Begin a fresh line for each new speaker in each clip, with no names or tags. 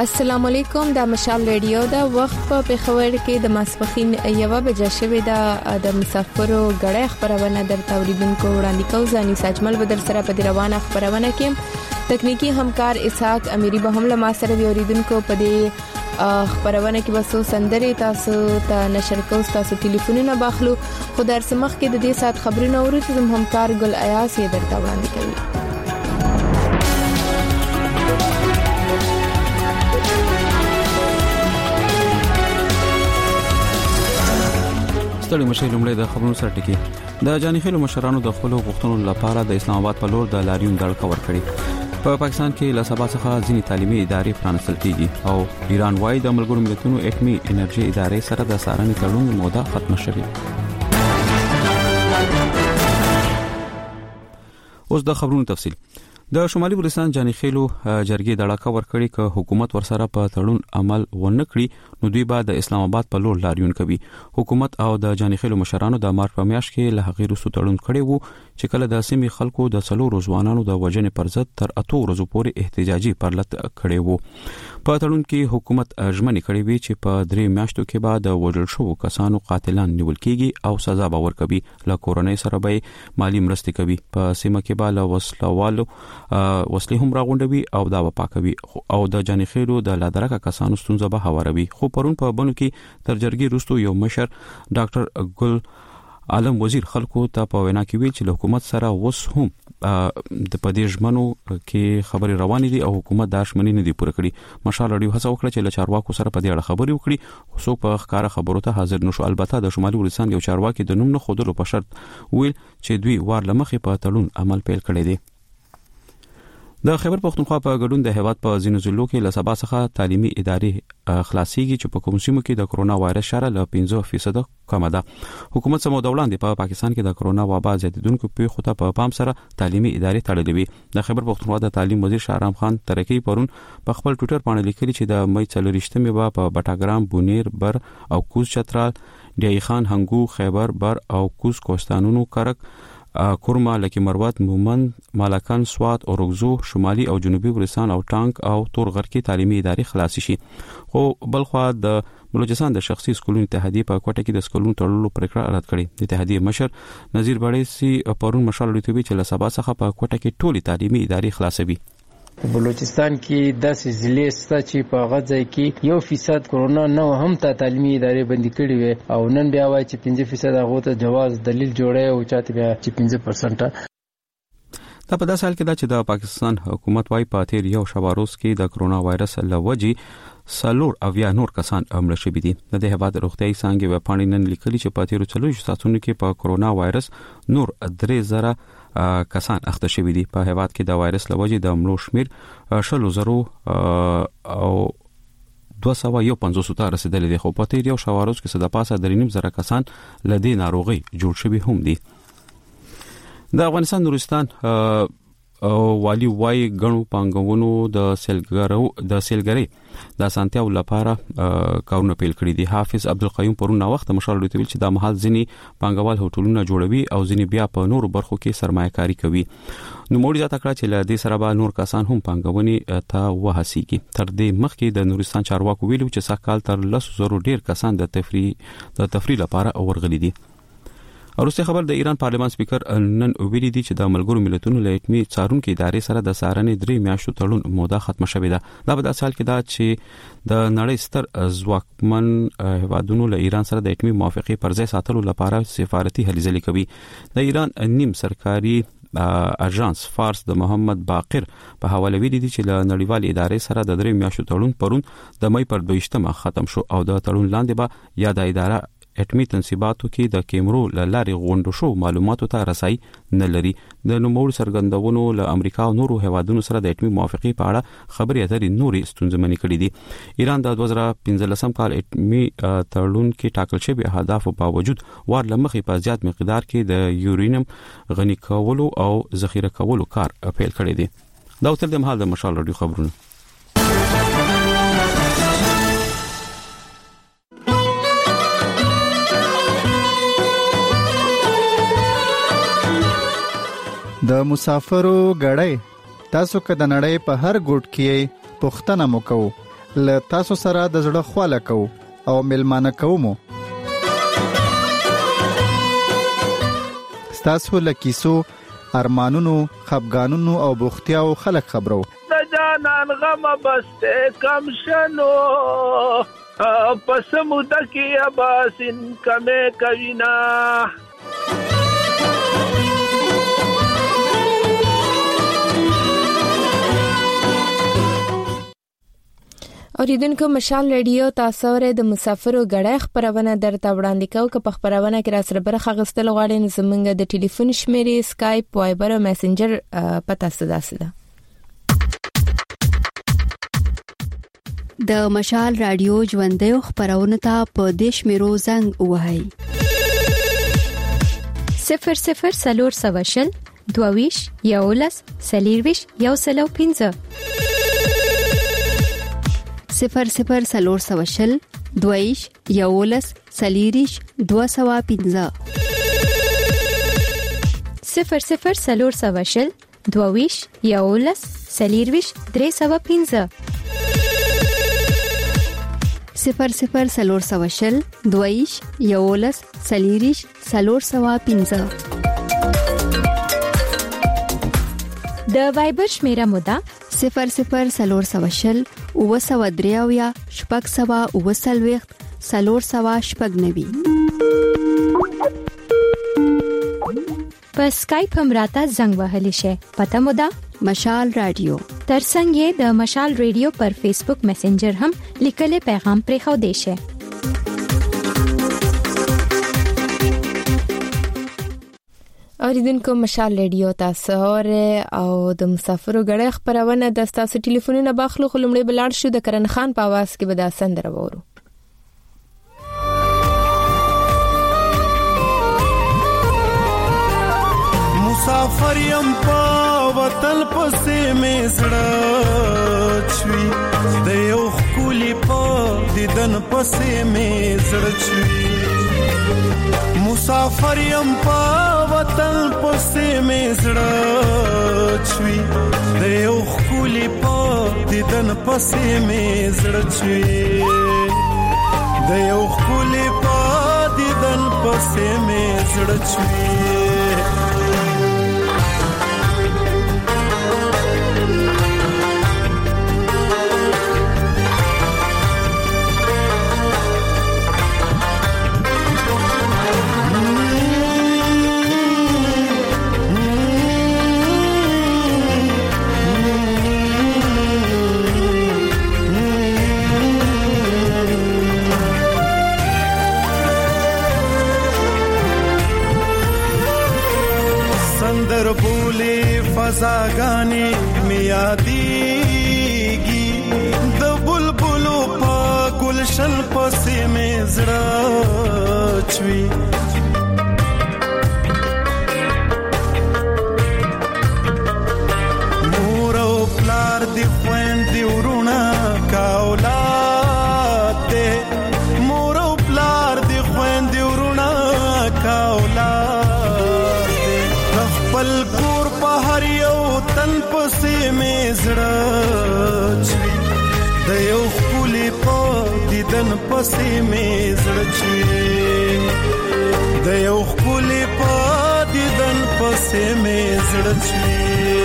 السلام علیکم، د مشال ریډیو دا وخت په پیښور کې د ماسپخین 1 بجې شوې د مسافرو غړې خبرونه درته اوریدونکو وړاندې کوم. ځاني ساجمل بدر سره په روانه خبرونه کې تکنیکی همکار اسحاق امیری به هم له ما سره دی. اوریدونکو په دې خبرونه کې وسو سندري تاسو ته نشر کوو، تاسو ټلیفونونه باخلو. خو در سمخ کې د دې سات خبرونه اورئ چې همکار ګل ایاس یې درته وړاندې کوي.
ستړي مشه لومړی د خبرونو سره ټکی. د جانیخیلو مشرانو د خپل غوښتنو لپاره د اسلام آباد په لور د لاریون دړکه ورکړي. په پاکستان کې له سبا څخه ځینې تعلیمي ادارې پرانستل کیږي او ایران وايي د ملګرو ملتونو اټومي انرژي ادارې سره د څارنې تړون موده ختمه شوه. اوس د خبرونو تفصیل. د شمالي بلوچستان جانیخیلو جرګې دړکه ورکړي ک حکومت ورسره په تړون عمل ونکړي نو دوی به د اسلام آباد په لور لاریون کوي. حکومت او د جانیخیلو مشرانو د مارچ په میاشت کې له هغې وروسته تړون کړی وو چې کله د سیمې خلکو د 4 ځوانانو د وژنې پر ضد تر 8 ورځې پورې احتجاجي پرلط کړی وو. په تړون کې حکومت ژمنې کړې وي چې په 3 میاشتو کې به د وژل شوو کسانو قاتلان نیول کیږي او سزا به ورکوي. له کورنۍ سره به مالی مرستې کوي. په سیمه کې به له وسلوالو وسلې هم راغونډوي او دا به پاکوي او د جانیخیلو د لادرکه کسانو ستونزه به هواروي. خو پرون په بنو کې تر جرګې وروسته یو مشر ډاکټر ګل عالم وزیر خلکو ته په وینا کې ویل چې حکومت سره وس هم د پدې ژمنو کې خبري روانې دي او حکومت دا ژمنې نه دي پوره کړې. مشال اړیو هڅه وکړه چې له چارواکو سره په دې اړه خبري وکړي خو په ښکارا خبرو ته حاضر نشو. البته د شمالي بلوچستان یو چارواکي د نوم نه خودلو په شرط ویل چې دوی وار لمخې په تړون عمل پیل کړی دی. د خیبر پختونخوا په ګډون د هیواد په ځینو ضلعو کې له سبا څخه تعلیمي ادارې خلاصيږي چې په کوم سیمو کې د کرونا وایرس شره له 50% کمه ده. حکومت سمو دولان په پاکستان کې د کرونا وبا زیاتیدونکو پیښو ته په پام سره تعلیمي ادارې تړلې وي. د خیبر پختونخوا د تعلیم وزیر شاهرام خان ترکی پرون په خپل ټوئیټر باندې لیکلي چې د مې 4 به په بټاګرام، بونیر، بر او کوز چترال، ډیای خان، هنګو، خیبر بر او کوز کوستانونو کرک، کورما، لکی مروت، مومند، مالکان، سوات، اورغزو، شمالي او جنوبي بلوچستان او ټانک او تورغر کې تعلیمي ادارې خلاص شي. خو بلخوا د بلوچستان د شخصي سکولونو اتحادیه په کوټه کې د سکولونو تړلو پریکړه رد کړې. د اتحادیه مشر نذیر بړیسي پرون مشال لټوي چې له سبا څخه په کوټه کې ټولي تعلیمي ادارې خلاصوي.
بلوچستان کې 10 ضلع ستا چې په غځای کې 1% کرونا نه هم ته تعلیمي ادارې بندي کړې وي او نن بیا وایي چې 5% هغه ته جواز دلیل جوړي او چاته بیا چې 5%.
دا په داسې حال کې دا چې د پاکستان حکومت وايي په تیر یو شباروس کې د کرونا وایرس لوجي 4 نور کسان مړه شوي دي. د هیواد روغتیايي څانګې په پاڼې نن لیکلي چې په تیر 4 ساعتونو کې په کرونا وایرس نور 3000 کسان اخته شوي دي. په هیواد کې د وایرس لوجي د مړو شمیر 0 او 250 ته رسیدلی دی. خو په تیر یو شباروس کې د پاسه 3.5 کسان له دې ناروغي جوړ شوي هم دي. د افغانستان نورستان والی وای غنو پانګونو د سیلګری د سانتیاو لپاره کارونه پیل کړی دي. حافظ عبدالقیوم پرون وخت مشال لوي چې د محل ځنی پانګوال هوټلونه جوړوي او ځنی بیا په نور برخو کې سرمایه‌کاري کوي. نو موږ ځا تکړه چې له دې سره به نور کسان هم پانګونې ته وهڅيږي. تر دې مخکې د نورستان چارواکو ویلو چې سکهال تر 100 ډیر کسان د تفریح لپاره اورغلي دي. وروسته خبر د ایران پارلمان سپیکر نن ویلي دي چې د ملګرو ملتونو له اټومي څارونکو ادارې سره د څارنې 3 میاشتو تړون موده ختمه شوې ده. دا په داسې حال کې ده چې د نړۍ ستر ځواکمن هیوادونو له ایران سره د اټومي موافقې پر ځای ساتلو لپاره سفارتي هلې ځلې کوي. د ایران نیم سرکاري اژانس فارس د محمد باقر په حواله ویلي دي چې له نړیوال ادارې سره د 3 میاشتو تړون پرون د مې پر 22 ختم شو او د تړون لاندې به یا د اداره اټومي تنصیباتو کې د کیمرو لاري غونډو شو معلوماتو ته رسای نه لري. د نوموړ سرګندونو له امریکا او نورو هیوادونو سره د اټومي موافقې په اړه خبرې اترې نوري ستونزمنې کړې دي. ایران د 2015 کال اټومي تړون کې ټاکل شوی اهداف په باوجود وار لمخې په زیات مقدار کې د یورینیم غني کولو او ذخیره کولو کار پیل کړی دی. دا تر دې مهال د مشال رادیو خبرونه.
د مسافرو غړې تاسو که د نړۍ په هر ګوټ کې پښتنه مو کوو له تاسو سره د زړه خواله کوو او ملمانه کوو. تاسو له کیسو، ارمانونو، خفګانونو او بوختیاو خلک خبرو.
د جانان غم بسته کم شنو پس موده کې اباسین کمه کوینا.
اوریدونکو مشال ریډیو تاسو ور د مسافرو غړې خبرونه درته وړاندې کوي. که په خبرونه کې را سره برخه غستل غواړئ نو زمونږ د ټلیفون شمیرې، اسکایپ، وایبر او میسنجر پتا ستاسو ده.
د مشال رادیو ژوندۍ خبرونه ته په دیش میرو زنګ وهاي 00 22 یولس سلیرویش یو سلو 15 00 22 یولس سلیریش 215 00 22 یولس سلیرویش 315 00 22 یولس سلیریش 315. د وایبر شمیره مودا 00 اوسودریاویا شپږ سوا اوسلويخت سلور سوا شپږ نوي. په اسکایپ هم راته زنګ وهلی شي. پته مودا مشال رادیو. ترڅنګ د مشال ریډیو پر فیسبوک میسنجر هم لیکلي پیغام پرې خو دی شي.
اوریدونکو مشال ریډیو تاسو او د مسافرو غړې خبرونه د تاسو ټلیفونونه باخلو خلمړې بلاړ شو. د کرن خان په आवाज کې به دا سندره وورو.
مسافر یم په وطن پسې مې زړه چوي د یو خولي په دیدن پسې مې زړه چوي. مسافر یم په وطن پسې مې زړه چوي د یو خولي په دیدن پسې مې زړه چوي د یو خولي په دیدن پسې مې زړه چوي. فضاګانی میادیږي د بلبلو په گلشن پسې مې زړه چوي. مور او پلار دی خويندې ورونه کا اولاد دې مور او پلار دی خويندې ورونه کا اولاد دې خپل کور په هر یو تن پسې مې زړه چوي د یو خولي په دیدن پسې مې زړه چوي د یو خولي په دیدن پسې مې زړه چوي.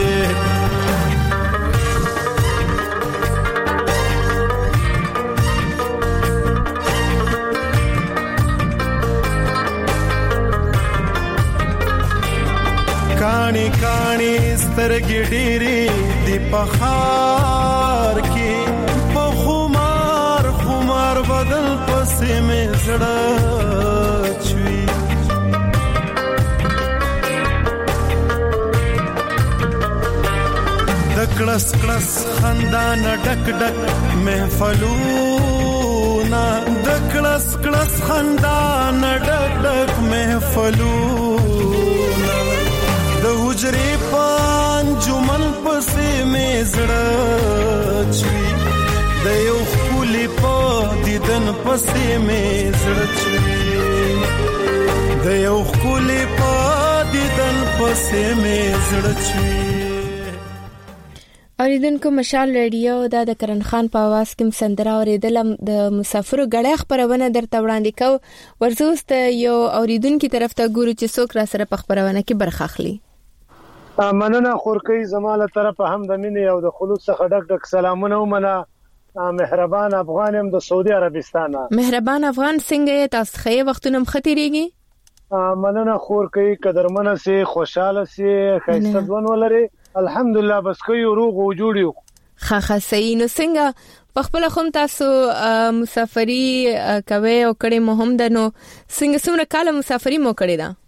کانی کانی سترګې ډېرې دی په خار کې په خمار خمار بدن پسې مې زړه چوي. د کړس کړس خندان ډک ډک محفلونه د کړس کړس خندان ډک ډک محفلونه د حجرې پانجمن پسې مې زړه چوي د یو خولي په دیدن پسې مې زړه چوي د یو خولي په دیدن پسې مې زړه چوي.
اوریدونکو مشال رادیو د کرن خان په आवाज کې سندره اوریدل د مسافرو غړې خبرونه درته وړاندې کو ورزوست یو اوریدونکو طرف ته ګورو چې څوک را سره په خبرونه کې برخه اخلي.
مننه خورکی زماله طرف هم د مینې او د خلوص څخه ډک سلامونه ومنه. مهربان افغان هم د سعودي عربستان. مهربان افغان څنګه تاسو خې وختونه مختيريږي؟ مننه خورکی قدرمنه سي خوشاله سي خیسته ځوان ولري الحمدلله بس کوي روغ او جوړیو.
خاخه صحیح نو څنګه په خپل خوم تاسو مسافری کوي او کړي مهم ده نو څنګه څومره کال مسافری مو کړی ده؟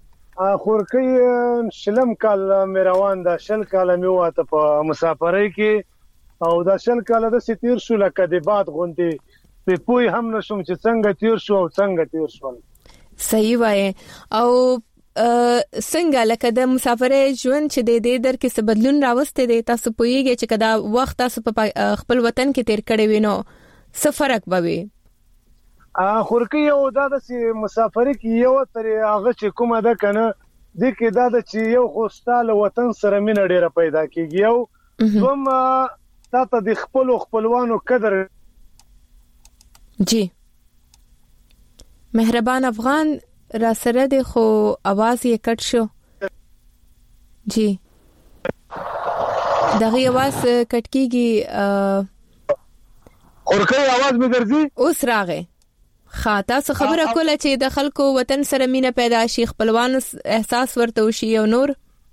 خورکی شلم کال مې روان ده، شل کال مې واته په مسافرۍ کې او دا شل کال د ستیر شو لکه د باد غوندي په پوي هم نشم چې څنګه تیر شو او څنګه تیر شو.
صحیح وای او څنګه لکه د مسافرۍ ژوند چې د دې در کې څه بدلون راوسته دي تاسو پوهیږئ چې کدا وخت تاسو په خپل وطن کې تیر کړی وینو څه فرق بوي؟
خورکی یو دا د مسافرۍ کې یو تر هغه چې کومه ده کنه د کې دا د چې یو خوستاله وطن سره مینه ډیره پیدا کیږي یو دوم تاسو د خپلوانو قدر.
جی مهربان افغان را سره د خو आवाज یې کټ شو. جی دغه आवाज کټ کیږي
خورکی आवाज مې درځي
اوس راغی. تاسو خبره کوله چې د خلکو وطن سره مینه پیدا شي خپلوان احساس ورته وشي او نور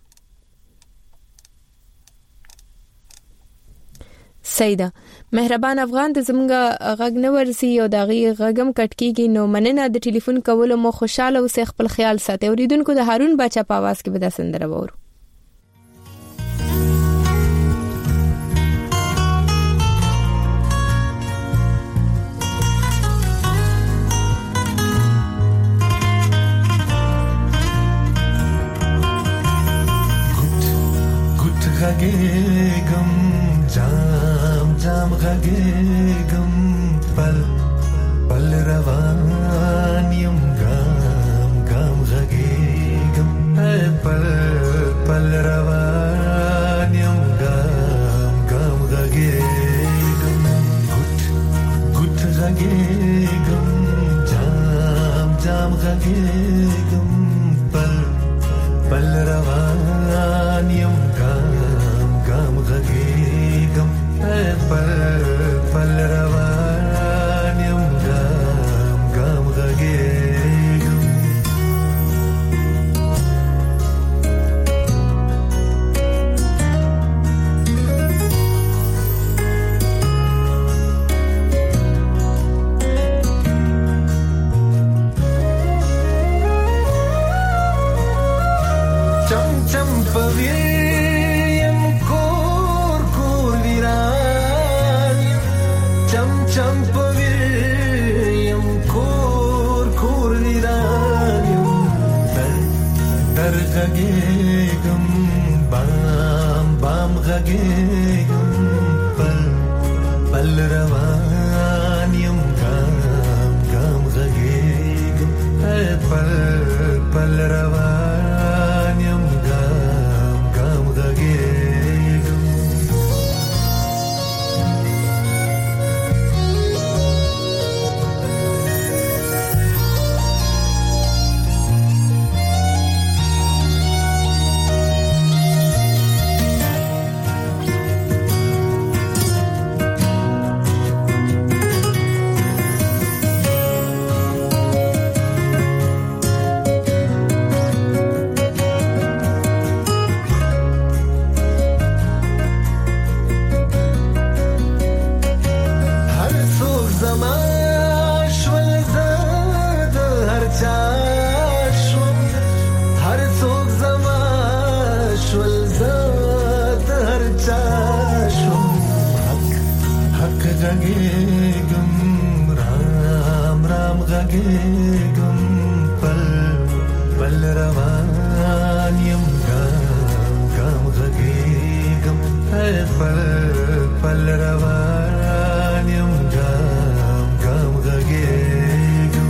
سیدا. مهربان افغان د زمګه غږ نه ورسي او دغه غږم کټ کیږي نو مننه د ټلیفون کولو مو خوشاله اوسه خپل خیال ساتي. اوریدونکو د هارون بچا په आवाज کې به د سندره وورو.
غږېږم جام جام غږېږم پل پل روان یم ګام ګام غږېږم پل پل روان یم ګام ګام غږېږم ګوت ګوت غږېږم جام جام غږېږم پل پل روان یم غږېږم پل روان یم ګام ګام غږېږم. چم چم پوي چم پویم کور کور ویرانیم در غږېږم بام بام غږېږم پل پل روان یم ګام ګام غږېږم پل پل روان یم ګام ګام غږېږم. غږېږم پل پل روان یم ګام ګام غږېږم پل پل روان یم ګام ګام غږېږم.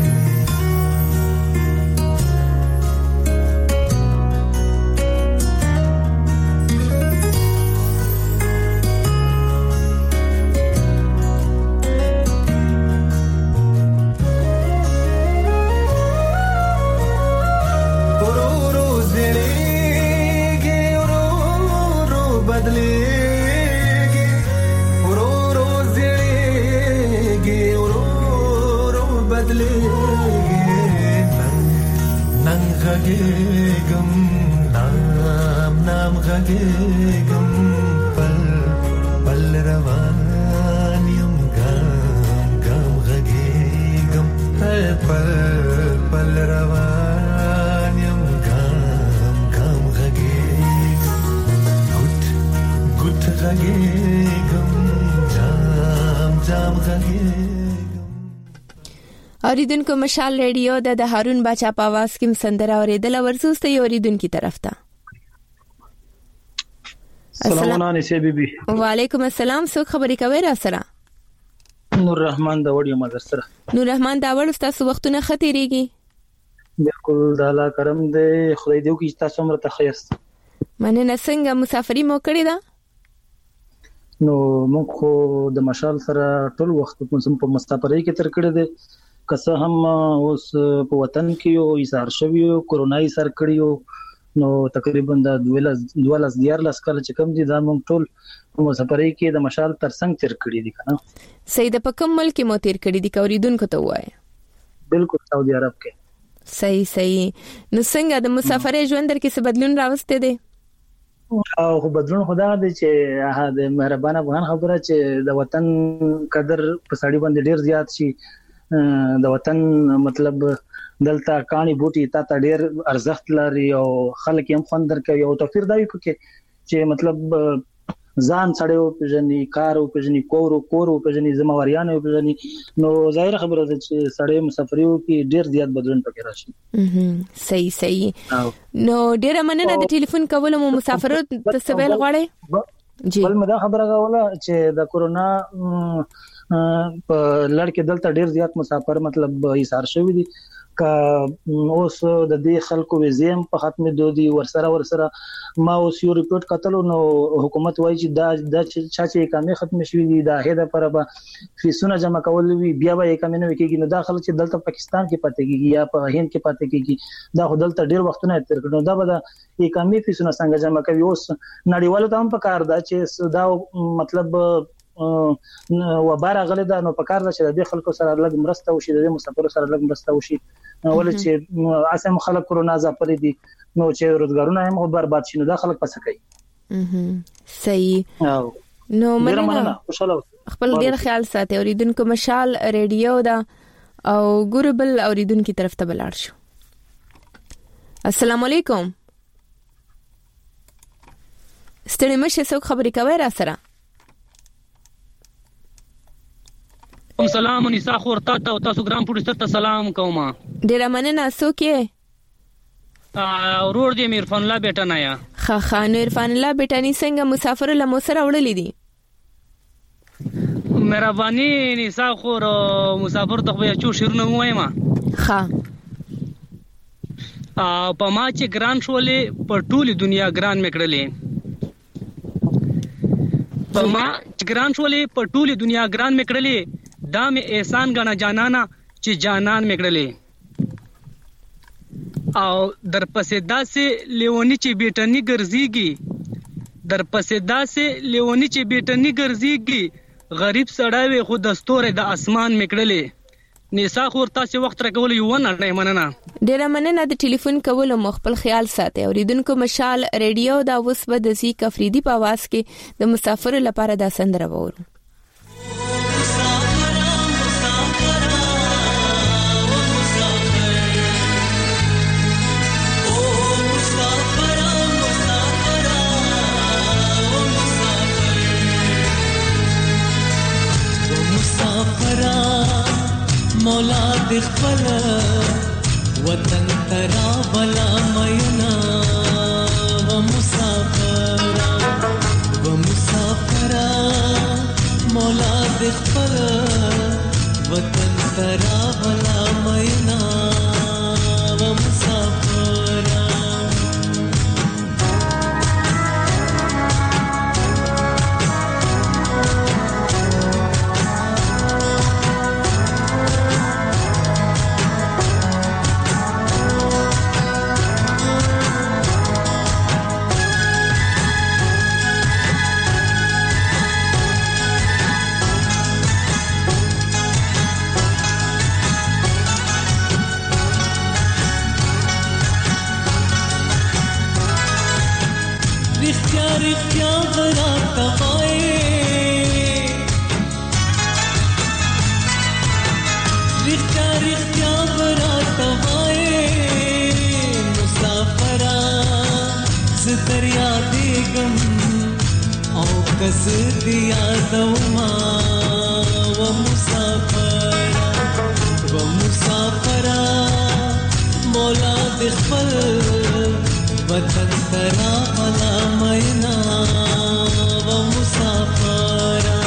غږېږم نام نام غږېږم پل پل روان یم ګام ګام غږېږم پل پل روان یم ګام ګام غږېږم ګوت ګوت غږېږم جام جام غږېږم.
اوریدونکو مشال ریډیو د هارون باچا په आवाज کې سندره اوریدل ورسوسته اوریدونکو طرف ته.
السلام علیکم بیبي.
وعلیکم السلام. څوک خبرې کوي را سره؟
نور رحمان دا وړي مدر سره.
نور رحمان دا وړ تاسو وختونه خطرېږي؟
بالکل د الله کرم دې خدای دې وکړي تاسو عمر ته خیست.
مننه. څنګه مسافرۍ مو کړې ده؟
نو موږ خو د مشال سره ټول وخت په مسافرۍ کې تر کړې ده. که هم اوس په وطن کې یو ایثار شوی کورونا ایثار کړیو نو تقریبا د 12 کال چې کم دي دا موږ ټول په مسافرۍ کې د مشال ترڅنګ تیر کړی دي کنه.
صحیح. د په کوم ملک مو تیر کړی دي کوریدونکو ته وایي؟
بالکل سعودي عرب کې.
صحیح. نو څنګه د مسافرۍ ژوند در کې څه بدلون راوسته دي؟
او بدلون خدا دې چې د مهربان افغان خبره چې د وطن قدر په سړی باندې ډیر زیات شي. د وطن مطلب دلته کانی بوټي تا ډیر ارزښت لري او خلک هم خوندر کوي او توفیر دا وي چې مطلب ځان سړیو پېژني کار او پېژني کور او پېژني ذمہواریان او پېژني نو ظاهر خبره ده چې سړی مسافریو کې ډیر زیات بدلون پکې راشي.
صحیح. نو ډیر مننه د ټلیفون کولو مو مسافرو تسویل غواړي.
جی بل مدا خبره غواړه چې د کورونا په لړ کې دلته ډیر زیات مسافر مطلب ایثار شوی دي کا اوس د دې خلکو وزیم په ختمه دودي ورسره ما اوس یو ریپورت کتلو نو حکومت وایي چې دا چې اقامه ختم شوی دي دا هدا پر به فیسونه جمع کول وی بیا به اقامه نه وکړي نو دا خلک چې دلته پاکستان کې پاتې کیږي یا په هند کې پاتې کیږي دا دلته ډیر وختونه تیر کړو دا به د اقامه فیسونه څنګه جمع کوي. اوس نړیوالو ته هم پکار دا چې دا مطلب وباره غلې دا نو پکار ده چې د خلکو سره لږ مرسته وشي د مسافرو سره لږ مرسته وشي ولې چې اساسا خلک کورونا ځپلې دي نو چې روزګارونه هم برباد شي نو دا خلک پس کوي.
صحیح. نو مننه. خپل ډیر خیال ساتي. اوریدونکو مشال ریډیو دا او ګوربل اوریدونکو طرف ته بلاړ شو. السلام علیکم. ستړي مشه څوک خبرې کوي را سره؟
سلام نساء خورتا او تاسو ګرام پولیس ته سلام کوم.
ډیر مننه. څوک یې؟
ورور دې عرفان الله بیٹانه یا.
خان عرفان الله بیٹانی څنګه مسافر له مو سره وړلې دي؟
مهرباني نساء خور مسافر ته به چو شیرونه وایم.
ها
په ما چې ګران شولې په ټولي دنیا ګران میکړلې. په ما چې ګران شولې په ټولي دنیا ګران میکړلې دا مې احسان غنا جانانا چې جانان میکړلې او در پسې داسې لیونی چې بیٹنی ګرځيږي ګرځيږي غریب سړی خو دستور د اسمان میکړلې. نساء خور تاسو وخت راکول یو نه مننه.
ډیر مننه د ټلیفون کولو مخبل خیال ساتي. اوریدونکو مشال ریډیو دا اوس به د زی کفریدي په आवाज کې د مسافر لپاره دا سندره وورو.
مولا د خپل وطن ترا بلا مینا و مسافر مولا د خپل وطن ترا بلا مینا و مسافر رښتیا براته وایې رښتیا براته وایې مسافرا زه در یادېږم او کس دې یادوما و مسافرا مولا دې خپل وطن ترا بلا مینا و مسافرا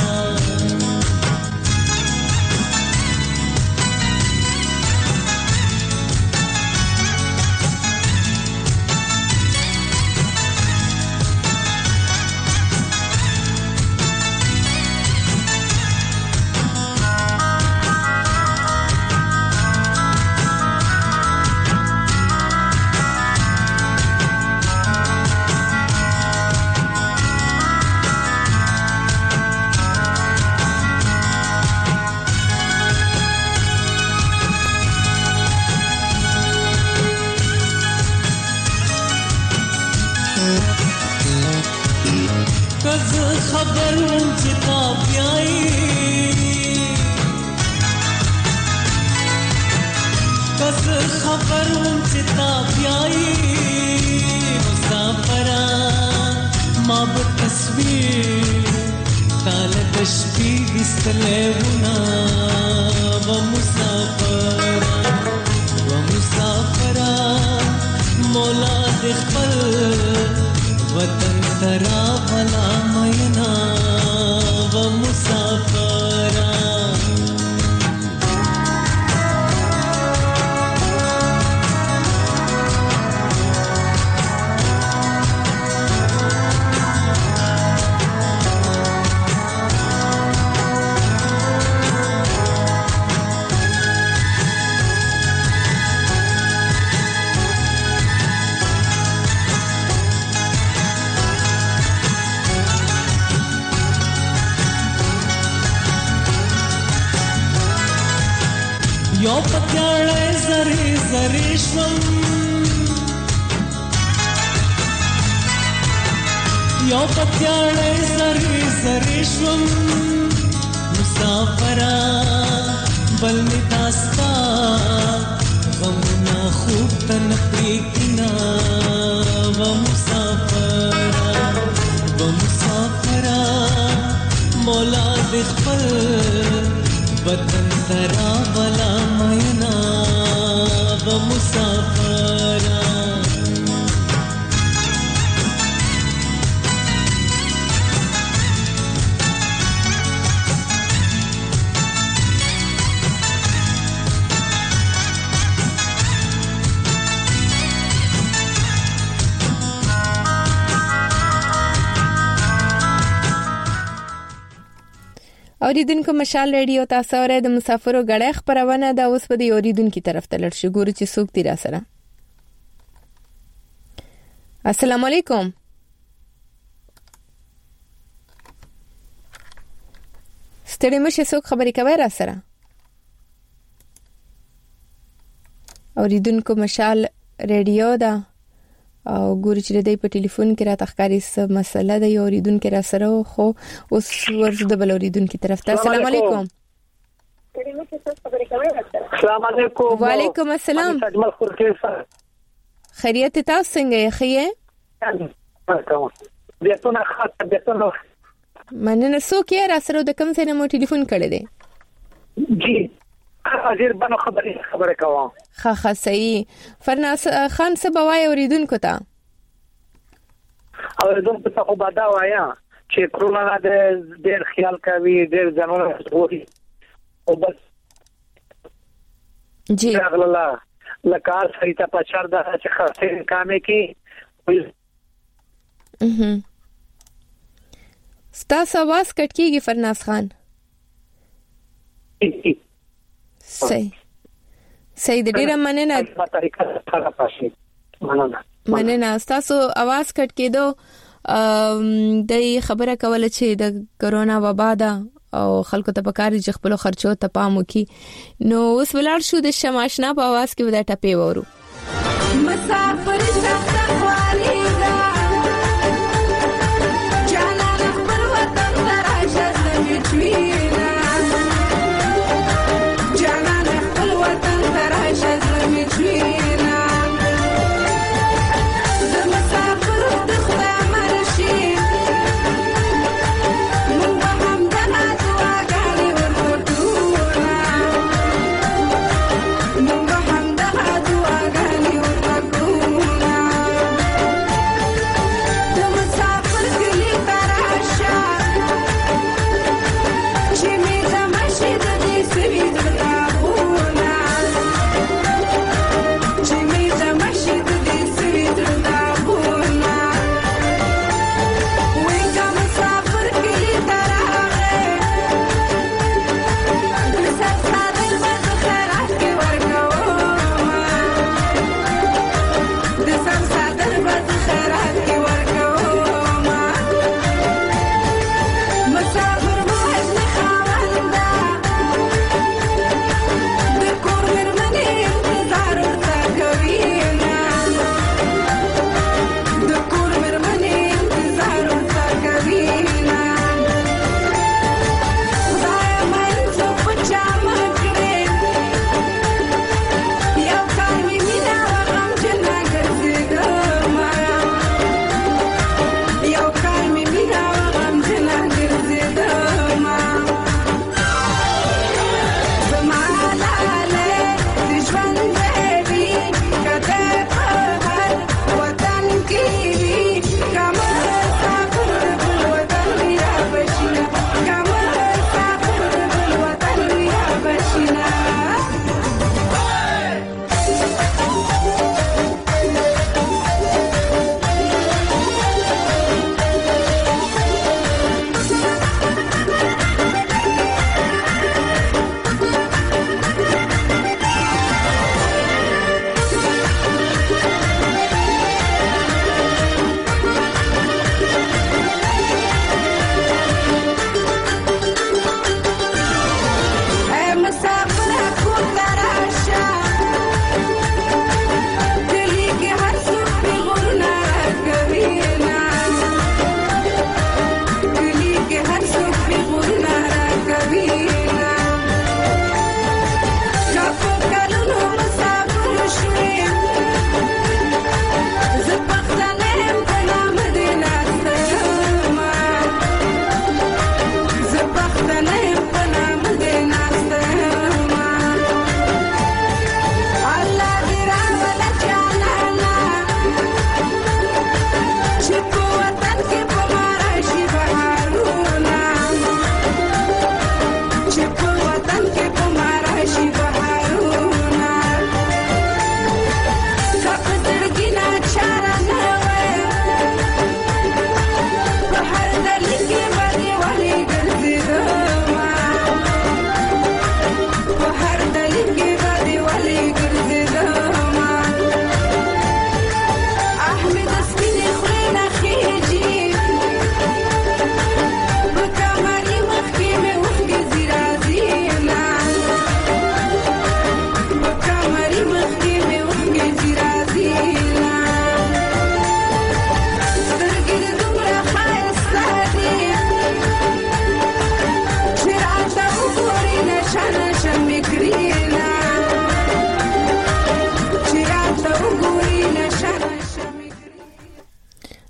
یو پتیاړې زری شوم مسافرا بل می داستا غمنا خوب تن پریکنا و مسافرا مولا دې خپل وطن ترا بلا مینا و مسافرا
اوریدونکو مشال ریډیو تاسو اورئ د مسافرو غړې خبرونه د اوس په دی اوریدونکو طرف ته لړ شي ګورو چې څوک تیر سره. السلام علیکم. ستړي مشه څوک خبرې کوي را سره. اوریدونکو مشال ریډیو دا او ګوري چې د په ټلیفون کې را تخکاری څه مسله د یو اوریدونکو را سره خو اوس ورته د بل اوریدونکو طرف ته. السلام علیکم.
السلام علیکم.
وعلیکم السلام. خیریت تاسو څنګه یې خیه؟ مننه څوک یې را سره د کوم ځای نه مو ټلیفون کړی دی؟
جی حاضر بنو خبره کوم.
ښه صحیح. فرناس خان څه بوای اوریدونکو ته؟
اوریدونکو ته خو بادا وایا چې کرونا د ډېر خیال کوي ډېر ځانونه وګوري او بس
جی
اغلا لکار سریتا پچار دا چې خاصه کامه کې
ستاسو आवाज کټ کیږي فرناس خان. صحیح د ډیره مننه تاسو आवाज کټ کېدو. د خبره کوله چې د کرونا وبا ده او خلکو ته پکاري چې خپل خرچو ته پام وکړي. نو اوس ولر شو د شماشنا په आवाज کې ودا ټپې وورو. مسافر شخص خالي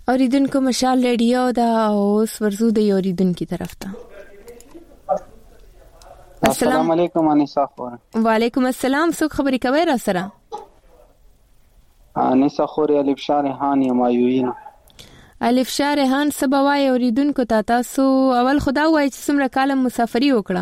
اوریدونکو مشال ریډیو دا اوس ورزو د اوریدونکو طرف ته.
السلام علیکم انیسا خور.
وعلیکم السلام. څوک خبرې کوي را سره؟
انیسا خور الف شارحان یمایوین.
الف شارحان سبوای اوریدونکو ته تاسو اول خدا وای چې څومره کال مسافری وکړه؟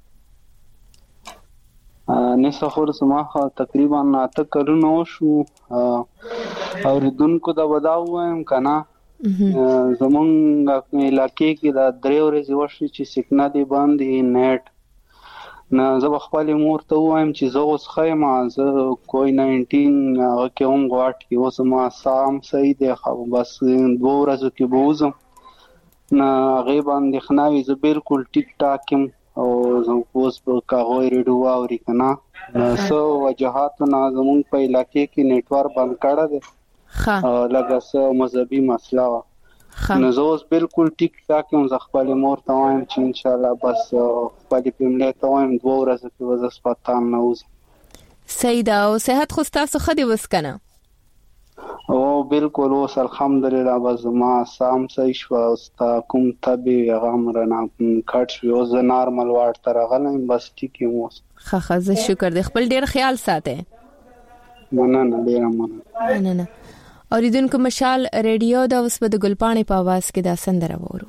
انیسا خور سماخه تقریبا 8 کلونه شو. اوریدونکو دا وداوم کنه زمونږ علاقې کې دا 3 ورځې وشي چې سکنه دی باندې نیټ نه. زه خپل مور ته وایم چې زه اوس خیمه زه کوئی 19 هغه کې هم غواړ کې اوس ما سام صحیح دی خو بس 2 ورځې کې بوزم نه هغه باندې خناوي زه بالکل ټیک ټاک او زه اوس په کاغوي ریډیو اوري کنه سو وجهات نه زمونږ په علاقې کې نیټورک بند کړه دی لکه څه مذهبي مسله وه نو زه اوس بالکل ټیک ټاک یم. زه خپل مور ته وایم چې ان شاء الله بس خپل فیملی ته وایم 2 ورځې کې به زه هسپتال نه وځم.
صحیح ده. او صحت خو ستاسو ښه دی اوس که نه؟
او بالکل اوس الحمدلله بس ما سام صحیح شوه. اوس تا کوم تب یې هغه هم رانه کټ شوي. اوس زه نارمل واټ ته راغلی یم بس ټیک یم اوس.
ښه زه شکر دی. خپل ډېر خیال ساتئ.
مننه ډېره مننه.
اوریدونکو مشال ریډیو دا اوس په د ګلپاڼې په आवाज کې دا سندره وورو.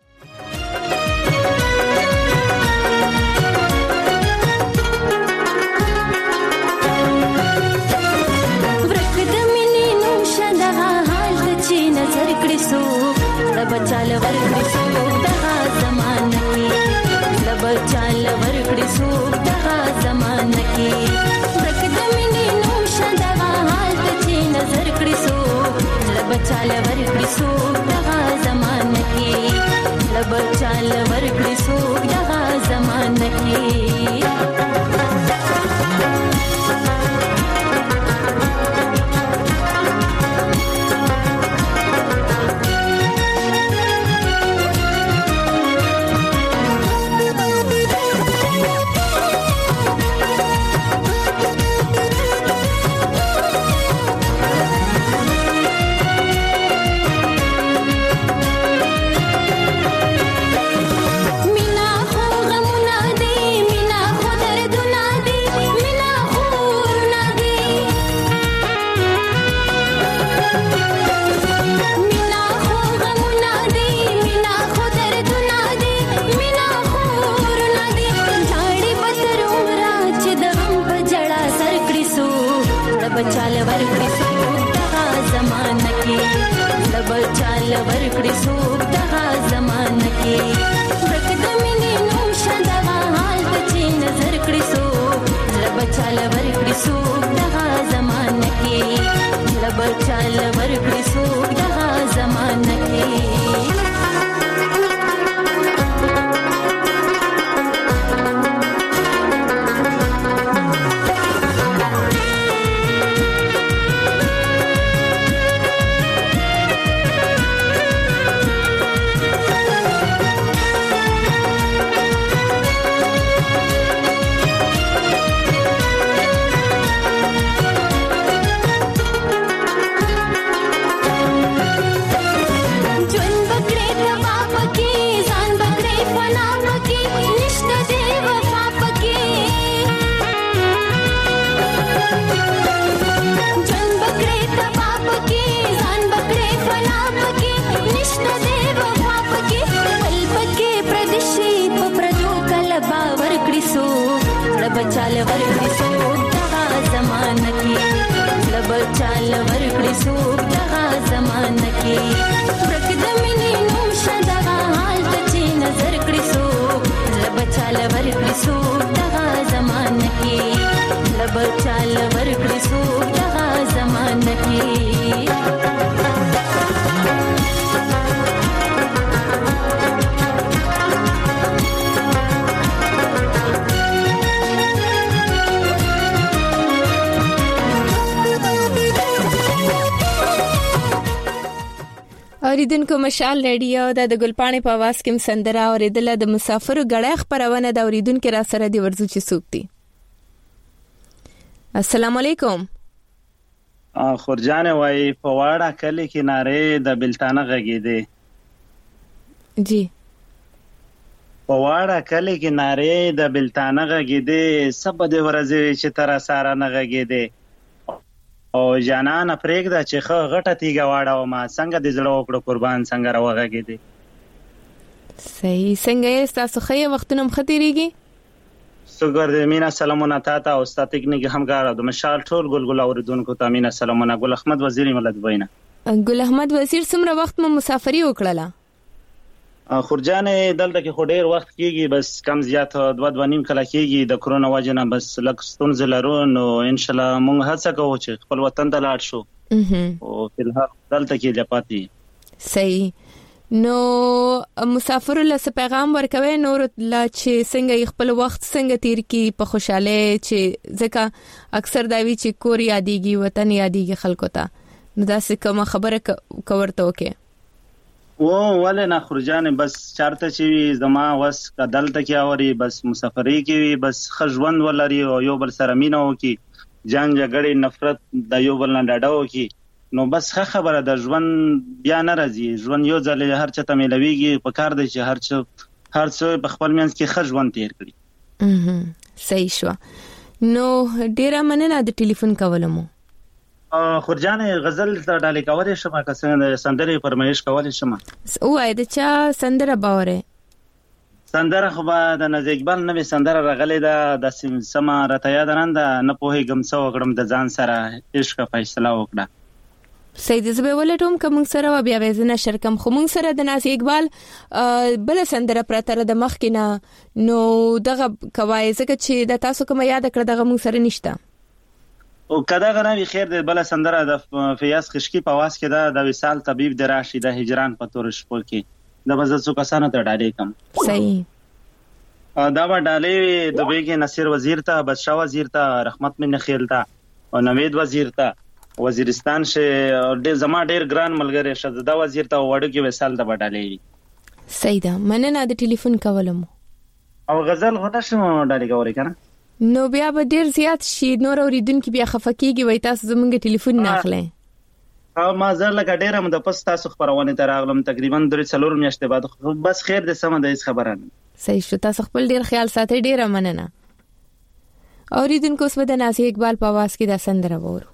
ورکد مینې نو شدا حال چې نظر کړې سو رب چال ور کړې سو دغه زمانه کې رب چال ور کړې سو دغه زمانه کې ورکد مینې نو شدا حال چې نظر کړې سو بچال ورکړې سو دغه زمانه کې بچال ورکړې سو دغه زمانه کې.
بچال ورکړې سوق دغه زمانه کې بچال ورکړې سوق دغه زمانه کې ورک د مینې نوم شدغه حال ته چې نظر کړې سوق بچال ورکړې سوق دغه زمانه کې بچال ورکړې سوق دغه زمانه کې.
اوریدونکو مشال ریډیو د ګلپاڼې په आवाज کې سندره اوریدله د مسافرو غړې خبرونه د اوریدونکو را سره دی ورزو چې سوکتي. السلام علیکم.
خورجان وای په واړه کلی کې ناره د بلتانه غږیدې
جی
په واړه کلی کې ناره د بلتانه غږیدې سب د ورځې چې تر ساره نه غږیدې او جانان پرېږده چې خو غټه تیګه واړه ما څنګه د زړه وکړو قربان څنګه راوغږیدې
صحیح څنګه یې تاسو خې وختونه مختيريږي
سوګر دې مینا سلامونه تاته او ستا تکنیک همکار د مشال ټول ګلګل اوریدونکو ته مینا سلامونه ګل احمد وزیر ملت وینا
ګل احمد وزیر څومره وخت مو مسافری وکړه
خورجان دلته کې خو ډیر وخت کېږي بس کم زیات 2.5 کله کېږي د کرونا وجنه بس لک ستونزې لرو نو ان شاء الله مونږ هڅه کوو چې خپل وطن ته لاړ شو او فلحال دلته کې لپاتې
صحیح نو مسافر له پیغام ورکوي نور لا چې څنګه خپل وخت څنګه تیر کی په خوشاله چې ځکه اکثر داوی چې کور یادېږي وطن یادېږي خلکو ته نو دا څه کوم خبره کورته وکي
ولې نه خورجان بس چارته چې زما وس کدلته کې اوري بس مسافرۍ کې بس خژوند ولري او یو بل سره مینه وکي جنگ جګړې نفرت د یو بل نه ډاډه وکي نو بس خبره د ژوند بیا نه راځي ژوند یو ځل هر چا ته ملويږي په کار دی چې هر څه په خپل منځ کې خژوند تیر کړي
صحیح شو نو ډیره مننه د ټلیفون کولمو
خورجان غزل ته ډالې کولې شمه که څنګه سندرې فرمایش کولې شمه
وای د چا سندره باوره
سندره خو به د نازي اقبال نوې سندره راغلې ده د سما راته یاد نن ده نه پوهېږم څه وکړم د ځان سره عشق فیصله وکړه
سید زبې ولټوم کوم سره بیا وزنه شرکم خو مونږ سره د نازي اقبال بل سندره پرتر د مخ کې نه نو دغه کوي ځکه چې د تاسو کوم یاد کړ دغه مونږ سره نشته
او کدا غنوي خیر د بل سندره د فیاض خشکی په واس کې د وصال طبيب د راشي د هجران په تور شپو کې د بزڅو کسانو ته ډالې کم
صحیح
دا و ډالې د بیګ نصیر وزیر ته بادشاہ وزیر ته رحمت من خیل ته او نوید وزیر ته وزیرستان شه ډېر زما ډېر ګران ملګری شهزاده وزیر ته وړو کې وصال ته ډالې
صحیح ده مننه د ټلیفون کولم
او غزل هونه شمه ډالې کوي کنه
نو بیا به ډیر زیات شي نور اوریدونکو بیا خفقېږي وای تاسو زمونږ ټلیفون نه اخلئ
ما زر لکه ډیره مده پس تاسو خبرونه تر اغلم تقریبا 3 میاشتې بعد بس خیر د سم د خبره
صحیح شو تاسو خپل ډیر خیال ساتي ډیره مننه اوریدونکو اوس به د نازي اقبال په आवाज کې د سندره وورو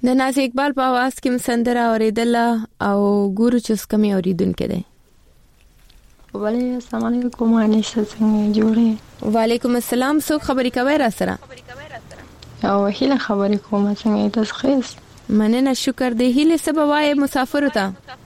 د ناز اقبال په आवाज کې مسندره اوریدل او ګورو چې کمی اوریدونکو دی.
وعلیکم السلام علیکم انیسه څنګه جوړې؟
وعلیکم السلام. څوک خبرې کوي را سره؟
او هیله خبرې کوم څنګه تاسو خیر؟
مننه شکر دی. هیله سبا وای مسافر ته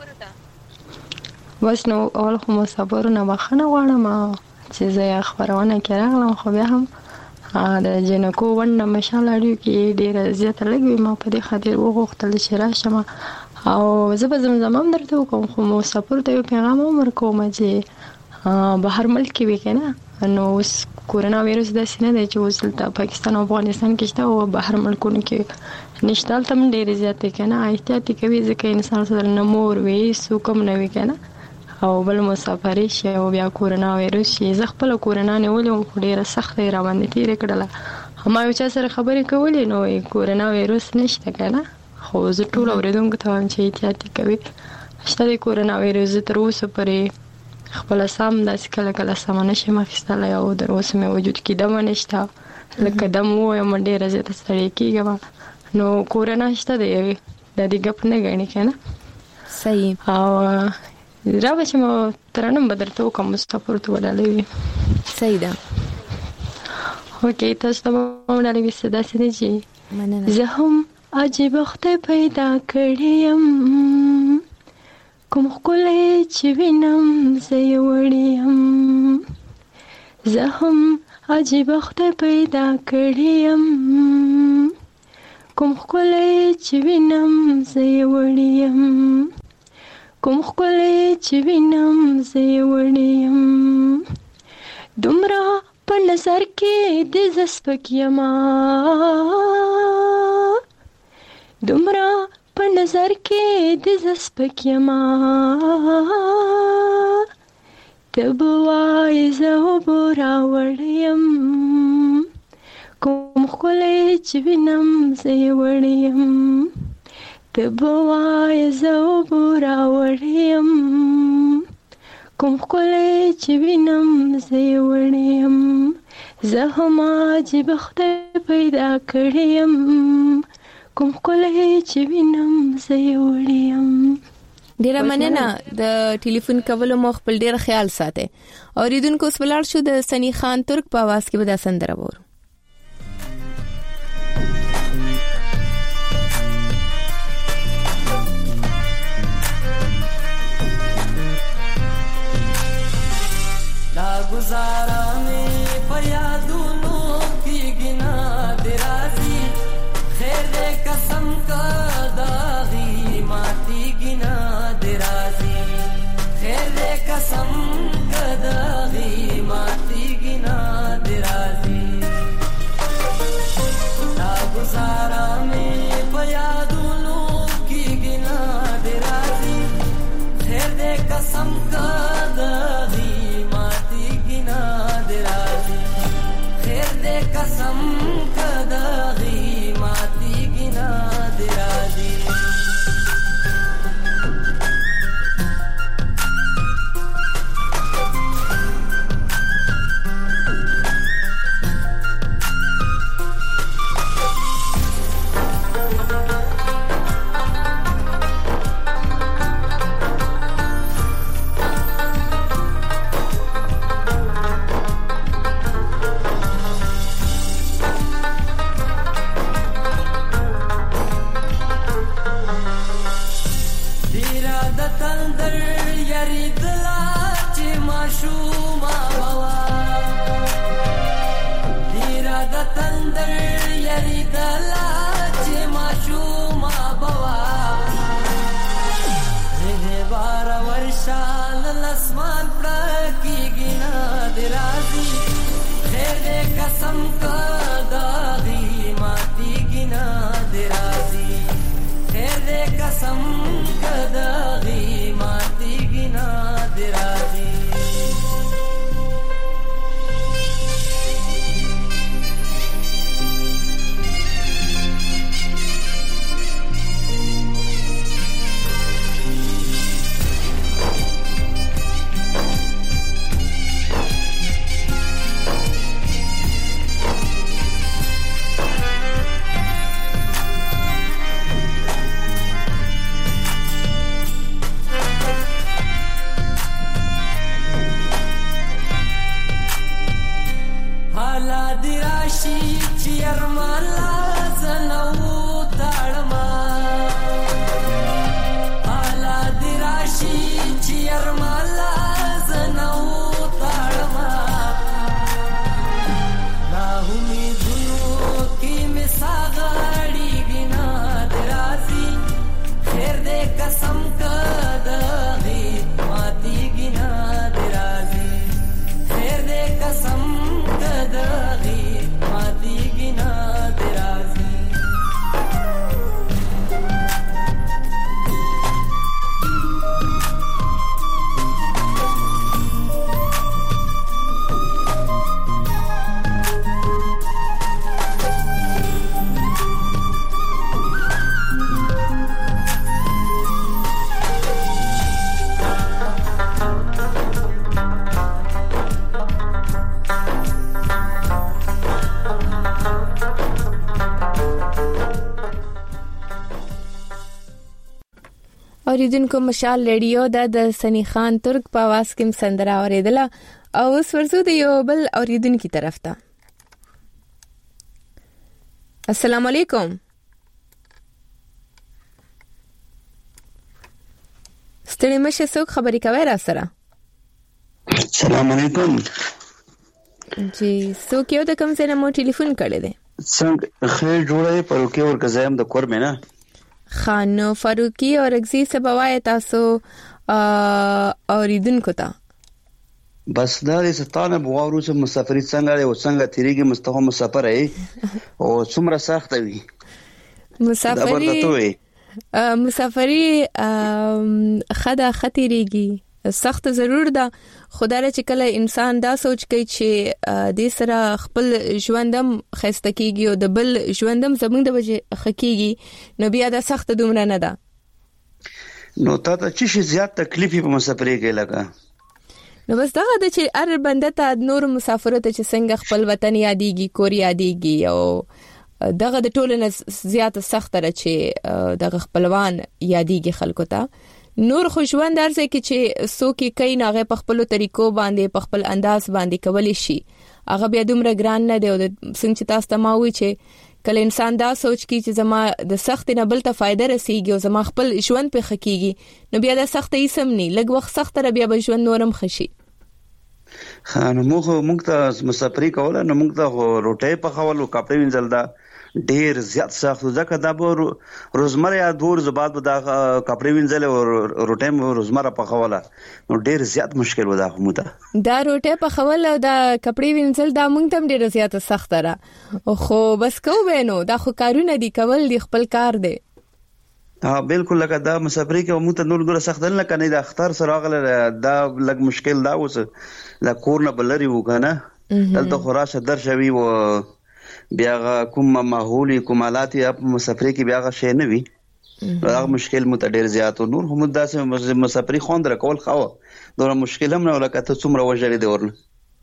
بس نو اول خو مسافر نه بخنه غواړم چې زه خبرونه کړم خو بیا هم د جنکو ونه مشال اړیو کې ډیره زیاته لګوي ما په دې خاطر وغوښتل چې راشم او زه به زمزم درته وکم خو مسافر ته یو پیغام ورکوم چې بهر ملک کې وکنه نو اوس کورونا وایرس د سینې د چې وسلته پاکستان او افغانستان کې شته او بهر ملکونو کې نشته تم ډیر زیاته کنه احتیاط کوي ځکه انسان سره نه مور وي سو کم نه وي کنه او بل مسافرې شي او بیا کورونا وایرس شي زه خپل کورونا نه ولوم ډیره سخت را باندې تیر کړله ما یو چا سره خبرې کولې نو کورونا وایرس نشته کنه خو زه ټول اوریدونکو ته وایم چې احتیاط کوي شته د کورونا وایرس تر اوسه پرې خپل سم داس کله کله سمانه شي مخستله او در اوسه مې وجود کې دم نشته لکه دم و منډه راځي ته ستړي کیږم نو کورونا شته دی د دې غپ نه غني کنه
صحیح
او راوښه مو ترنم بدرته کوم مستفور ته ولالي
صحیح ده.
اوکې تاسو ته ولالي صدا سره جی زه هم عجیب وخت پیدا کړم کوم خلې چې وینم زه وړم زه هم عجیب وخت پیدا کړم کوم خلې چې وینم زه وړم کوم خلې چې وینم زه وړم دومره په نظر کې د زسپکیما دومره په نظر کې د زسپکیما تبوای زه وبورا وړم کوم خلې چې وینم زه وړم تبوای زه وبورا وړم کوم خلې چې وینم زه وړم زه هم عجیب وخت پیدا کړم کوم خلې چې وینم زه وړم.
ډیره مننه د ټلیفون کولو مخ خپل ډیر خیال ساته. اوریدونکو اوس ولاړ شو د سنی خان ترک په आवाज کې به دا سندره وره.
गुजारा में फरियादों की गिना दराजी खैर कसम का दागी माती गिना दराजी खैर कसम का दागी माती गिना दराजी गुजारा में फरियादों की गिना दराजी खैर कसम का दागी कसम कदागी माती गिना दराजी حالا دی راشي چې ارمان لازنو تړما حالا دی راشي چې ارمان لازنو تړما لا امیدونو کې مساغړي بنا درازي خیر دې قسم کدغي ماتي بنا درازي خیر دې قسم کدغي ماتي بنا درازي
اوریدونکو مشال ریډیو د سنی خان ترک په आवाज کې سندره اوریدله او اوس ورزو د یو بل اوریدونکو طرف ته. السلام علیکم. ستړي مشه څوک خبرې کوي را سره؟
السلام علیکم.
جی څوک یو د کوم ځای نه مو ټلیفون کړی دی؟
څنګه خیر جوړه پر کې ورګزایم د کور مې نه
خانو فاروقی اور اگزی سبوای تاسو اوریدونکو ته
بس دا د ستانه بوغورو چې مسافری څنګه او څنګه تیریږي مستقیم مسافر ای او څومره سخت وي
مسافری خدا خطرېږي سخت ضرور ده خدای چې کله انسان دا سوچ کوي چې د سره خپل ژوندم خسته کیږي او د بل ژوندم زمونږ د وجه خکېږي نو بیا دا سخت دومره نه ده
نو تا ته چې زیات تکلیف په مسافرۍ کې لګا
نو بس دا د چې هر بنده ته نور مسافر ته چې څنګه خپل وطن یادېږي کور یادېږي او دغه د ټولنې زیات سخت را چې دغه خپلوان یادېږي خلکو ته نور خوشوند درځي کې چې څوک کوي ناغه په خپل طریقو باندې په خپل انداز باندې کولی شي هغه بیا دومره ګران نه دی او څنګه چې تاسو ته ما وی چې کله انسان دا سوچ کی چې زما د سخت نه بل ته فائدہ رسیږي او زما خپل ژوند په خکېږي نو بیا د سخت یې سم نه لګ وخت سخت را بیا به ژوند نورم خشي
خان موږ ته مسافرۍ کوله نو موږ ته روټي په خولو کپړې وینځل دا ډیر زیات سخت ځکه دا به روزمره یا دور زبات به دا کپړې وینځل او روټي روزمره په خوله نو ډیر زیات مشکل و دا موته
دا روټي په خوله او دا کپړې وینځل دا موږ ته ډیر زیات سخت را خو بس کو وینو دا خو کارونه دي کول دي خپل کار دی
ها بالکل لکه دا مسافرۍ کې موږ ته نور ګره سخت نه کنه دا اختر سره غل دا لګ مشکل دا وس لا کورنه بلری وکنه دلته خراشه درشوي و بیا کوم ماحولي کومالات اپ مسافرۍ کې بیا شي نه وي دا مشکل متډیر زیات نور هم داسې مسافرۍ خوند راکول خو دا مشکل هم نه لکه ته څومره وژلې دی ورنه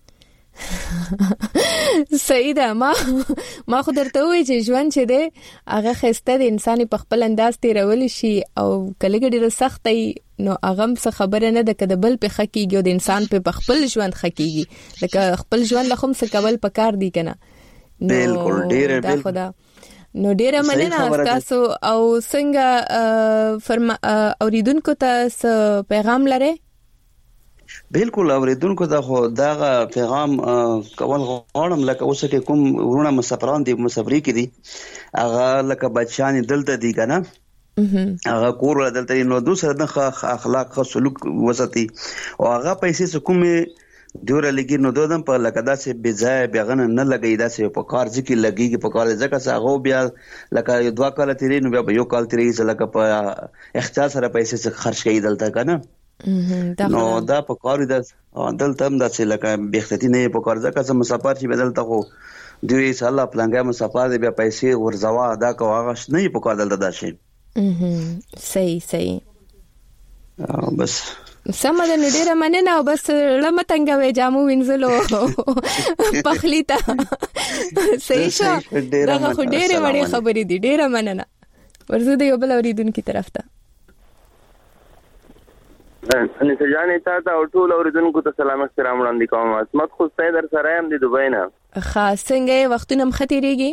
صحیح ده ما خو درته وی چې ژوند چې دی هغه خسته د انسان په خپل انداز تیرول شي او کله ډېر سخت ای نو هغه څه خبره نه ده کده بل په خکېږي او د انسان په خپل ژوند خکېږي لکه خپل ژوند لخم څه کول پکار دی کنه
بالکل ډېر
نو ډېر مننه تاسو او څنګه اوریدونکو ته پیغام لرئ
بالکل اوریدونکو ته خو دا پیغام کول غواړم لکه اوس کې کوم ورونه مسافران دي مسافرۍ کې دي هغه لکه بچان دلته دي کنه هغه کور دلته نو دوسر د اخلاق سلوک وساتي او هغه پیسې کومه ډور لګي نو دودم په لکه داسې بځای بیاغنه نه لګي داسې په کار ځکه لګيږي په کار ځکه هغه بیا لکه دوه کال تیرې نو بیا یو کال تیرې لکه په اختصار سره پیسې خرج کوي دلته کنه نو دا په کار دلته هم داسې لکه بهختي نه په کار ځکه چې مسافر چې بدلته خو دوی سالا پلانګه مسافر دی بیا پیسې ورځوا دا کوغه نه په کار دلته داشي
صحیح
بس
سمه ده ډیره مننه او بس لمتنګوي جامو وینځلو پخلیتا صحیح شو دا خو ډیره وړي خبرې دي ډیره مننه ورزو د یو بل اوریدونکو طرف ته
ان سجانې تا او ټول اوریدونکو ته سلام احترام وړاندې کوم. عصمت خو ستای در سره يم د دوبۍ نه.
خاص څنګه وختونه مختيريږي؟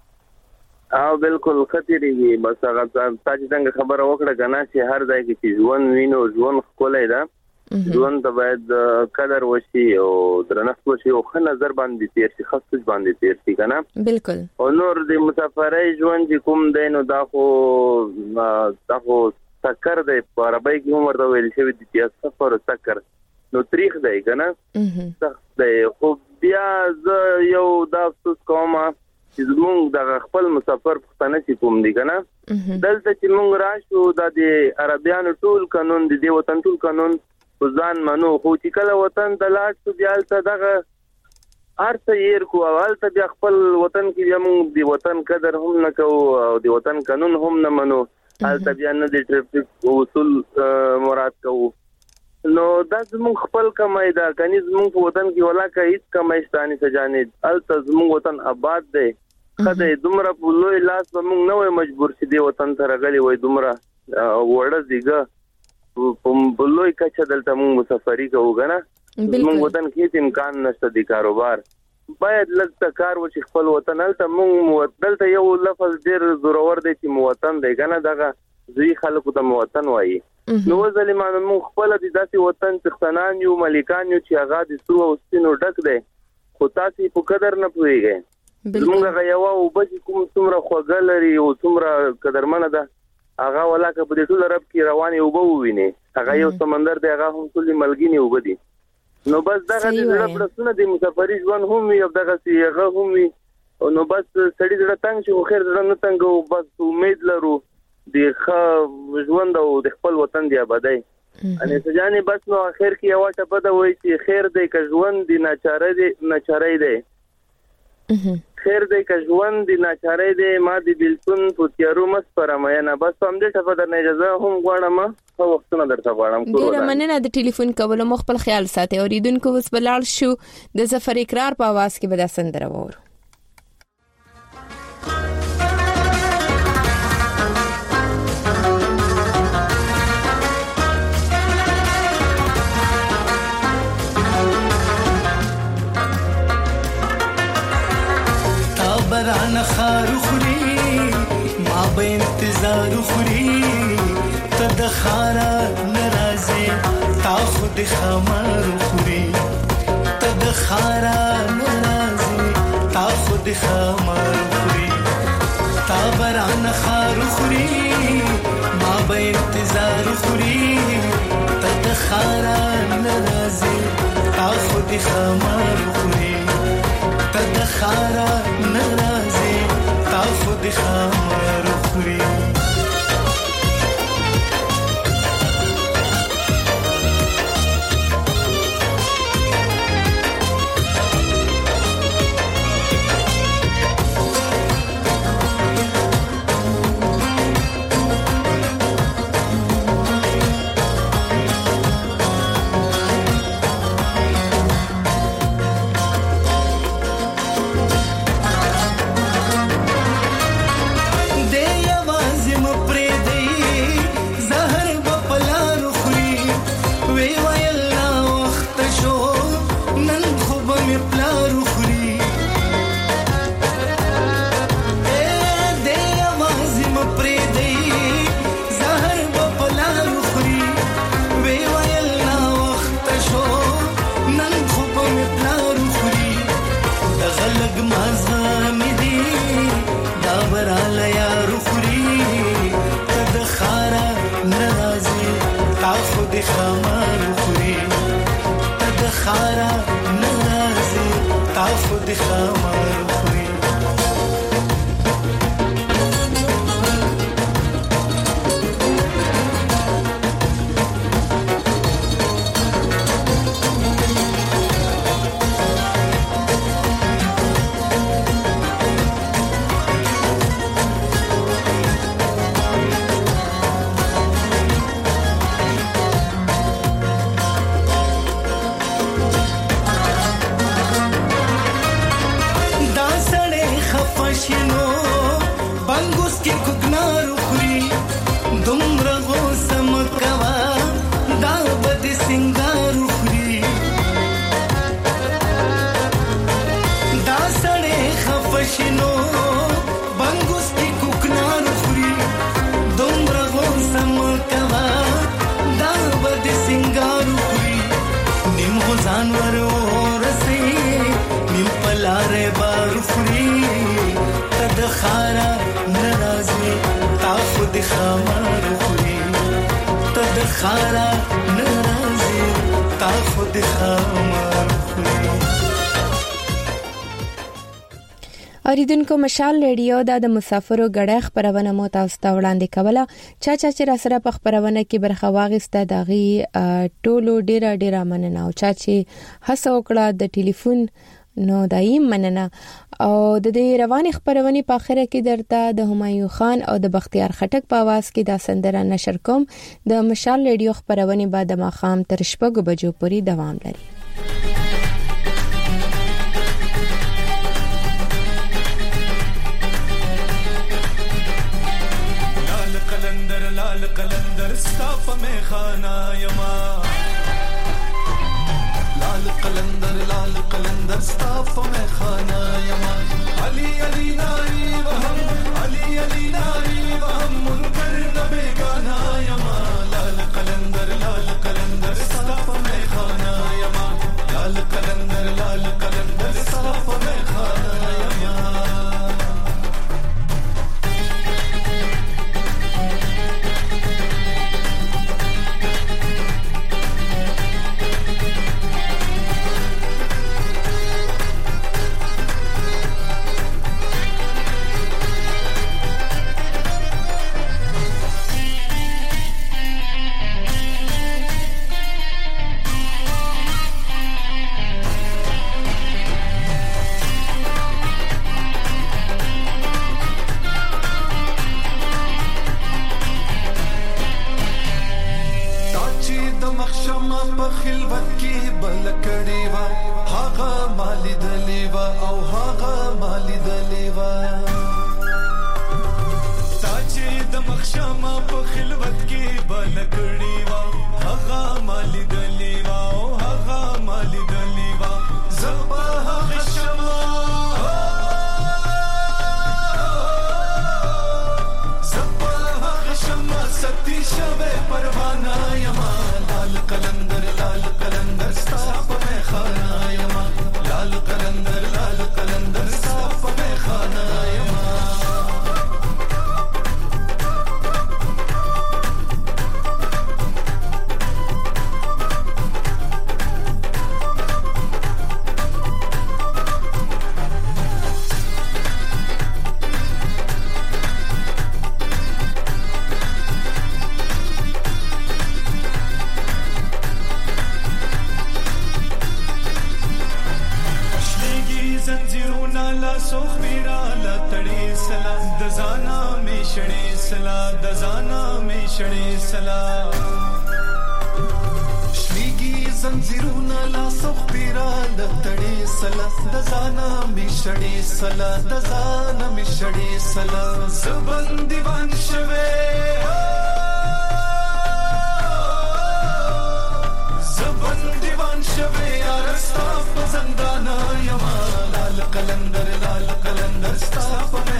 او بالکل خطرېږي. بس هغه تاسو څنګه خبره وکړه کنه چې هر ځای کې چې ژوند وینو ژوند خولای دا ژوند ته باید قدر وشي او درنښت وشي او ښه نظر باندې تیر شي خاص باندې تیر شي کنه.
بالکل.
او نور د مسافرۍ ژوند چې کوم دی نو دا خو سکر دی په عربی کې هم ورته ویل شوی دی چې سفر سکر نو تاریخ دی کنه سخت دی. خو بیا زه یو دا افسوس کوم چې موږ د خپل مسافر پښتنه چې کوم دي کنه دلته چې موږ راشو د عربیانو ټول قانون دي د وطن ټول قانون ځان منو خو چې کله وطن د لاټ دیالته دغه ارته ير کو اولته بیا خپل وطن کې موږ د وطن قدر هم نه کوو او د وطن قانون هم نه منو الته بیا نه د ټریفیک اصول مراد کوو. نو دا زموږ خپل کمای دا کني زموږ په وطن کې ولا کا هیڅ کمای ستاني سجانې الته زموږ وطن آباد دی خدای دومره په لوی لاس به موږ نه وای مجبور شې دی وطن ته راغلي وای دومره وړه دیګه په لوی کچه دلته موږ مسافرۍ کوو کنه موږ وطن کې امکان نشته د کاروبار باید لږ کار وشي خپل وطن الته موږ دلته یو لفظ ډیر زورور دی چې وطن دی کنه دغه زی خلکو ته وطن وایي. نو ظالمانو موږ خپل د داسې وطن څښتنان یو مالکان یو چې هغه د سرو او سپینو ډک دی خو تاسو په قدر نه پوهیږئ. موږ غيوا او بچ کوم څومره خوګل لري او څومره قدرمنه ده هغه ولاکه په دې ټول رب کې رواني او بووینه هغه یو سمندر دی هغه هم ټول ملګینی وبدي. نو بس دغه د ربرسونه د مسافرۍ ژوند هم یو دغه سیغه هم نو بس سړی د تنګ شو خیر د نه تنګ او بس امید لرو د ښه ژوند او د خپل وطن دی آبادی. ان سجانې بس نو اخر کې یو ټپه ده وای چې خیر دی که ژوند دی ناچارې دی خیر دی که ژوند دی ناچارې دی ما دی بلتون په تیارو مس پرم نه بس هم دې ټپه درنه اجازه هم غواړم خو وختونه درته غواړم.
ډیره مننه د ټلیفون کولو مخ خپل خیال ساتي اوریدونکو وس بلال شو د ظفر اقرار په आवाज کې به دا سندره وور.
بران خارو خوري ما به انتظار خوري تد خارا ناراضي تا خود خمر خوري تد خارا ناراضي تا خود خمر خوري تا بران خارو خوري ما به انتظار خوري تد خارا ناراضي تا خود خمر خوري تد خارا ناراضي تا خود خمر خوري. خفشنو بنګوس کی کوکنار خوري دومره غور سم کوا دا ود سنگار خوري نیم غزان ور رسي نیم پلاره بار خوري تد خارا ناراضي تا خود خمار خوري تد خارا ناراضي تا خود خمار خوري.
اوریدونکو مشال ریډیو د مسافرو غړې خبرونه مو تاسو ته وړاندې کوله چې را سره په خبرونه کې برخه واغسته دغه ټولو ډیره مننه او چې هڅه وکړه د ټلیفون نو دایم مننه او د دې رواني خبرونه په اخره کې درته د همایون خان او د بختیار خټک په आवाज کې دا سندره نشر کوم. د مشال ریډیو خبرونه بعد ما خام تر 6 بجو پورې دوام لري.
قلندر ستاپ میں خانہ یما لال قلندر ستاپ میں خانہ یما علی علی ناری وہم علی علی ناری وہم منکر نہ بیگانہ یما لال قلندر ستاپ میں خانہ یما لال قلندر ستاپ میں خانہ یما. लाल कलंदर स्टाफ